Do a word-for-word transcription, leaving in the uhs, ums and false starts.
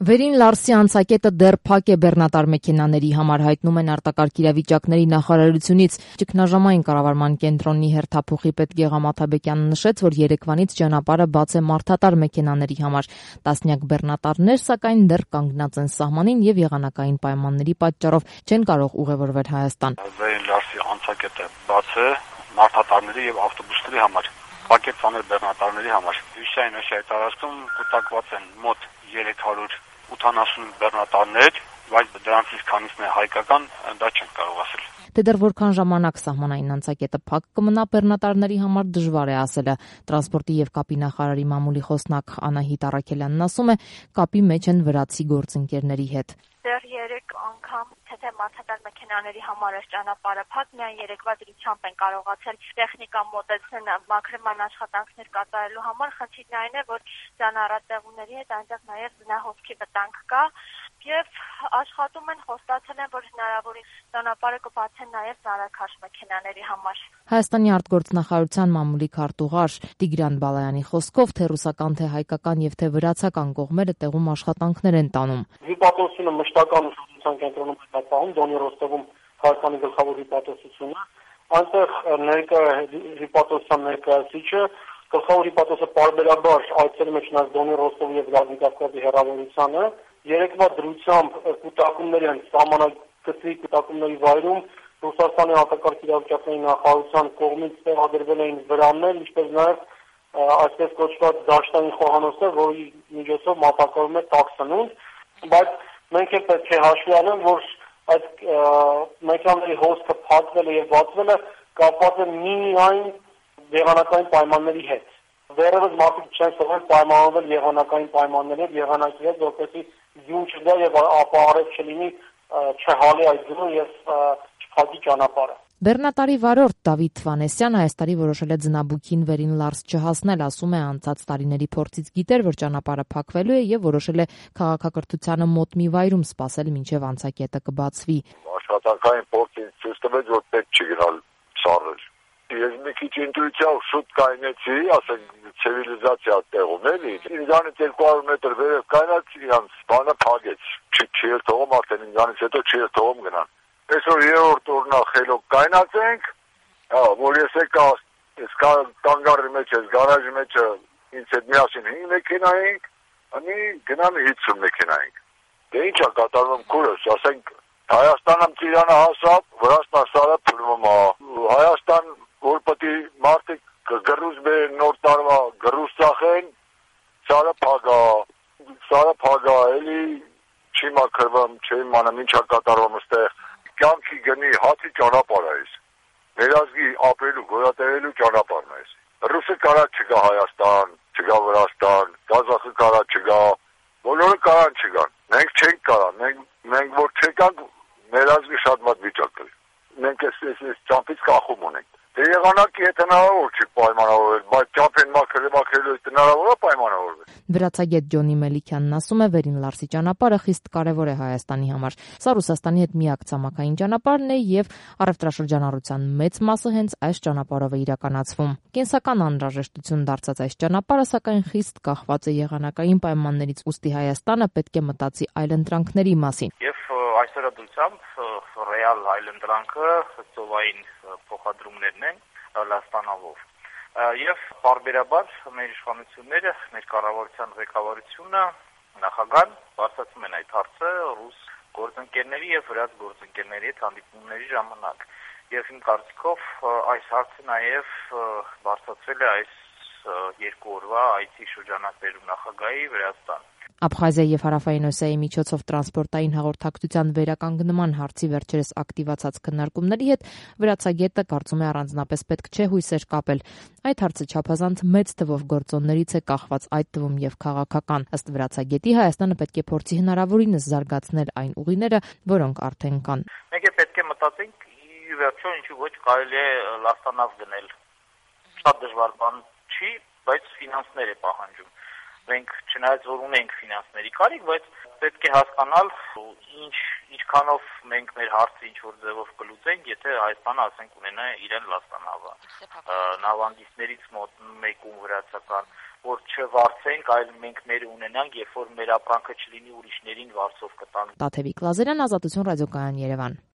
Վերին Լարսի անցակետը դեռ փակ է բեռնատար մեքենաների համար, հայտնում են արտակարգ իրավիճակների նախարարությունից։ Ճգնաժամային կառավարման կենտրոնի հերթափոխի պետ Գեղամ Աթաբեկյանը նշեց, որ երեկվանից ճանապարհը բաց է մարդատար մեքենաների համար։ Տասնյակ բեռնատարներ, սակայն դեռ կանգնած են սահմանին եւ եղանակային պայմանների պատճառով չեն կարող ուղևորվել Հայաստան։ Վերին Լարսի անցակետը բաց է մարդատարների եւ ավտոբուսների համար, փակ է ծանր բեռնատարների համար։ Հյուսիսային Ասիայի տարածքում կուտակված են մոտ երեք հարյուր ութանասուն բեռնատարներ, բայց դրանցից քանիսն է հայկական, դա չենք կարող ասել։ Թե դեռ որքան ժամանակ սահմանային անցակետը փակ կմնա բեռնատարների համար դժվար է ասելը։ Տրանսպորտի եւ կապի նախարարի մամուլի խոսնակ Անահիտ Առաքելյանն ասում է, կապի մեջ են վրացի գործընկերների հետ։ Դեռ երեք անգամ թե մարդատար մեքենաների համար է ճանապարհը փակ, միայն երեկվա դրությամբ են կարողացել տեխնիկան մոտեցնել մաքրման աշխատանքներ կատարելու համար։ Խնդիրն այն է, որ ճանապարհատեղուների հետ այնտեղ նաև զնահոսքի վտանգ կա եւ աշխատում են, խոստացել են, որ հնարավորին ճանապարհը կբացեն նաև ծանրաքաշ մեքենաների համար։ Հայաստանի արտգործնախարարության մամուլի քարտուղար Տիգրան Բալայանի խոսքով թե ռուսական, թե հայկական եւ թե վրացական կողմերը տեղում աշխատանքներ են տանում։ Հիպատոսությունը մշտական ուշադրության կենտրոնում է պահում Դոնի Ռոստովում Հայաստանի գլխավոր հիպատոսությունը։ Այնտեղ ներկա հիպատոսության ներկայացիչը գլխավոր հիպատոսը պարբերաբար այցելում է չնայած Դոնի Ռոստովի եւ Վլադիկավկազի հեռավորությանը։ Երեկվա դրությամբ կուտակումների են սահմանակցի կուտակումների վայրում Ռուսաստանի արտակարգ իրավիճակների նախարարության կողմից տեղադրվել էին վրաններ, ինչպես նաև այսպես կոչված դաշտային խոհանոցներ, որի միջոցով մատակարարում է տաքսանունց, բայց մենք էլ պետք է հաշվի առնենք, որ այդ մեքենաների հոսքը փակվելը եւ բացվելը կապված է միայն եղանակային պայմանների հետ։ Դեռևս մարդիկ չեն սովորել պայմանավորվել եղանակային պայմանների հետ, եղանակի հետ, որպեսզի յուն չգա եւ ապա արև չլինի, չհալի այդ գնը եւ չփակի ճանապարհը։ Բեռնատարի վարորդ Դավիթ Վանեսյանը այս տարի որոշել է ձնաբուքին Վերին Լարս չհասնել, ասում է անցած տարիների փորձից գիտեր, որ ճանապարհը փակվելու է եւ որոշել է քաղաքակրթությանը մոտ մի վայրում սպասել մինչեւ անցակետը կբացվի։ Աշխատանքային փորձին ցույց տվեց, որ պետք չի գնալ սառել։ Ես մի քիչ ինտուիցիայով շուտ կայնեցի, ասենք ցիվիլիզացիա տեղում էլի։ Ինձանից երկու հարյուր մետր վերև կայնած իրանց բանը փակեց։ Չի էր թողում արդեն ինձանից հետո չի էր թողում գնան։ Այսօր երրորդ օրն է խելոք կայնացենք, հա, որ ես եկա այս կանգարի մեջ, այս գարաժի մեջ ինձ հետ միասին հինգ մեքենա էինք, անի գնամ հիսուն մեքենա էինք։ Դե ինչ է կատարվում քուրս, ասենք Հայաստանը Ծիրանը հասավ, Վրաստան սարը փլվում է։ Հայաստան որ պետք է մարդիկ գրուզ բերեն նոր տարվա գրուզ ծախեն, սարը փագա, սարը փագա, էլի չի մաքրվում, չի մանամ ինչա կատարվում այստեղ։ Կյանքի գնի հացի ճանապարհ է այս։ Մեր ազգի ապրելու, գոյատևելու ճանապարհն է այս։ Ռուսը կարա չգա Հայաստան, չգա Վրաստան, Կազախը կարա չգա, բոլորը կարան չգան։ Մենք չենք կարա, մենք մենք որ չեկանք, մեր ազգի շատ մատ վիճակ կլինի։ Մենք այս այս ճամփից կախում ունենք։ Դե եղանակի հետ հնարավոր չի պայմանավորվել, բայց ճամփեն մաքրել մաքրելու հետ հնարավոր է պայմանավորվել։ Վրացագետ Ջոնի Մելիքյանն ասում է, Վերին Լարսի ճանապարհը խիստ կարևոր է Հայաստանի համար։ Սա Ռուսաստանի հետ միակ ցամաքային ճանապարհն է եւ առևտրաշրջանառության մեծ մասը հենց այս ճանապարհով է իրականացվում։ Կենսական անհրաժեշտություն դարձած այս ճանապարհը սակայն խիստ կախված է եղանակային պայմաններից, ուստի Հայաստանը պետք է մտածի այլընտրանքների մասին։ Եվ այս օրադրությամբ ռեալ այլընտրանքը ծովային փոխադրումներն են Լաստանավով։ Եվ բարբերաբար մեր իշխանությունները, մեր կառավարության ղեկավարությունը, նախագահան բարձրացում են այդ հարցը ռուս գործընկերների եւ վրաց գործընկերների հետ հանդիպումների ժամանակ։ Եվ իմ կարծիքով այս հարցը նաեւ բարձրացվել է այս երկու օրվա այցի շրջանակներում նախագահի Վրաստան։ Աբխազիայի եւ Հարավային Օսիայի միջոցով տրանսպորտային հաղորդակցության վերականգնման հարցի վերջերս ակտիվացած քննարկումների հետ վրացագետը կարծում է առանձնապես պետք չէ հույսեր կապել։ Այդ հարցը չափազանց մեծ թվով գործոններից է կախված, այդ թվում եւ քաղաքական։ Ըստ վրացագետի Հայաստանը պետք է փորձի հնարավորինս զարգացնել այն ուղիները, որոնք արդեն կան։ Մենք պետք է մտածենք ի վերջո ինչու ոչ կարելի է Լաստանավ գնել։ Շատ դժվար բան չի, բայց ֆինանսներ է պահանջում։ Մենք չնայած որ ունենք ֆինանսների կարիք, բայց պետք է հասկանալ ինչ ինչքանով մենք մեր հարցը ինչ որ ձևով կլուծենք, եթե Հայաստանը ասենք ունենա իրեն Լաստանավը։ Նավանգիստներից մոտ մեկում վրացական որ չվարձենք, այլ մենք մեր ունենանք, երբ որ մեր ապրանքը չլինի ուրիշներին վարձով կտան։ Տաթևիկ Լազարյան, Ազատություն ռադիոկայան, Երևան։